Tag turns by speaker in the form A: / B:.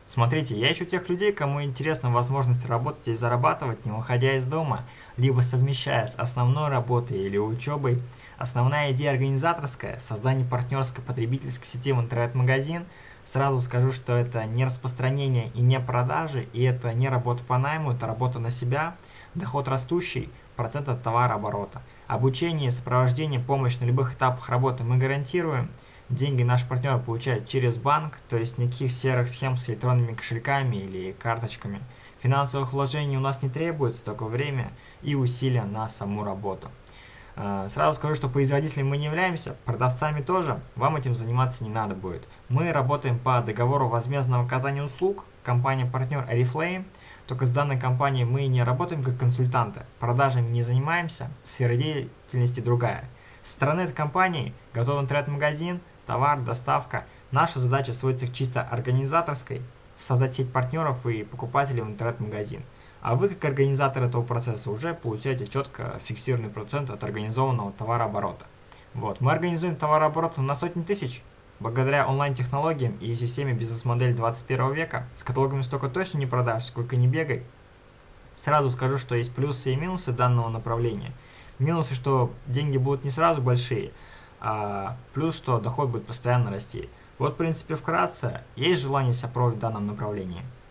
A: Смотрите, я ищу тех людей, кому интересна возможность работать и зарабатывать, не выходя из дома, либо совмещая с основной работой или учебой. Основная идея организаторская – создание партнерской потребительской сети в интернет-магазин. Сразу скажу, что это не распространение и не продажи, и это не работа по найму, это работа на себя, доход растущий, процент от товарооборота. Обучение, сопровождение, помощь на любых этапах работы мы гарантируем. Деньги наши партнеры получают через банк, то есть никаких серых схем с электронными кошельками или карточками. Финансовых вложений у нас не требуется, только время и усилия на саму работу. Сразу скажу, что производителями мы не являемся, продавцами тоже, вам этим заниматься не надо будет. Мы работаем по договору возмездного оказания услуг, компания-партнер Oriflame, только с данной компанией мы не работаем как консультанты, продажами не занимаемся, сфера деятельности другая. Со стороны этой компании готовый интернет-магазин, товар, доставка. Наша задача сводится к чисто организаторской, создать сеть партнеров и покупателей в интернет-магазин. А вы, как организатор этого процесса, уже получаете четко фиксированный процент от организованного товарооборота. Вот. Мы организуем товарооборот на сотни тысяч, благодаря онлайн-технологиям и системе бизнес-модель 21 века. С каталогами столько точно не продашь, сколько не бегай. Сразу скажу, что есть плюсы и минусы данного направления. Минусы, что деньги будут не сразу большие, а плюс, что доход будет постоянно расти. Вот, в принципе, вкратце, есть желание себя пробовать в данном направлении.